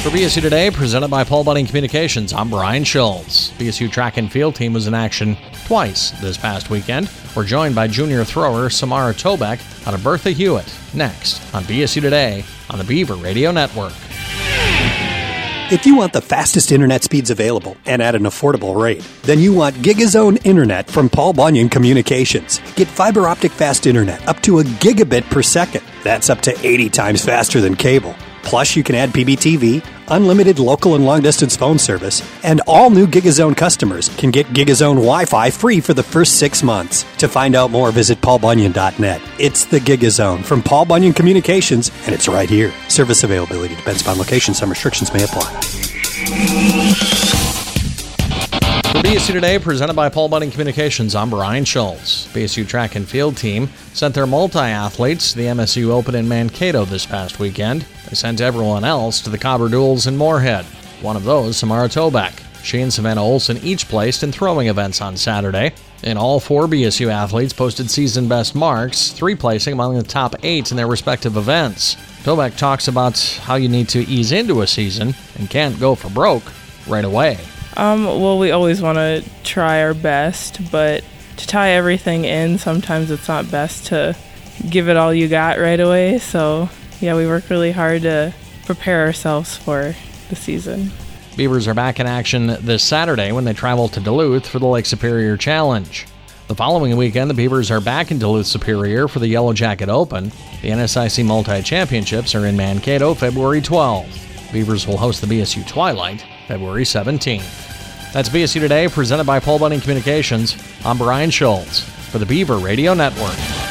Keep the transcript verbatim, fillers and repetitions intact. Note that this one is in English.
For B S U Today, presented by Paul Bunyan Communications, I'm Brian Schultz. B S U track and field team was in action twice this past weekend. We're joined by junior thrower Samara Tobeck out of Bertha Hewitt. Next on B S U Today on the Beaver Radio Network. If you want the fastest internet speeds available and at an affordable rate, then you want GigaZone Internet from Paul Bunyan Communications. Get fiber optic fast internet up to a gigabit per second. That's up to eighty times faster than cable. Plus, you can add P B T V, unlimited local and long-distance phone service, and all new GigaZone customers can get GigaZone Wi-Fi free for the first six months. To find out more, visit paul bunyan dot net. It's the GigaZone from Paul Bunyan Communications, and it's right here. Service availability depends upon location. Some restrictions may apply. For B S U Today, presented by Paul Bunyan Communications, I'm Brian Schultz. B S U track and field team sent their multi-athletes to the M S U Open in Mankato this past weekend. They sent everyone else to the Cobber Duels in Moorhead. One of those, Samara Tobeck. She and Savannah Olson each placed in throwing events on Saturday. And all four B S U athletes posted season best marks, three placing among the top eight in their respective events. Tobeck talks about how you need to ease into a season and can't go for broke right away. Um, well, we always want to try our best, but to tie everything in, sometimes it's not best to give it all you got right away. So, yeah, we work really hard to prepare ourselves for the season. Beavers are back in action this Saturday when they travel to Duluth for the Lake Superior Challenge. The following weekend, the Beavers are back in Duluth Superior for the Yellow Jacket Open. The N S I C Multi-Championships are in Mankato February twelfth. Beavers will host the B S U Twilight February seventeenth. That's B S U Today, presented by Paul Bunyan Communications. I'm Brian Schultz for the Beaver Radio Network.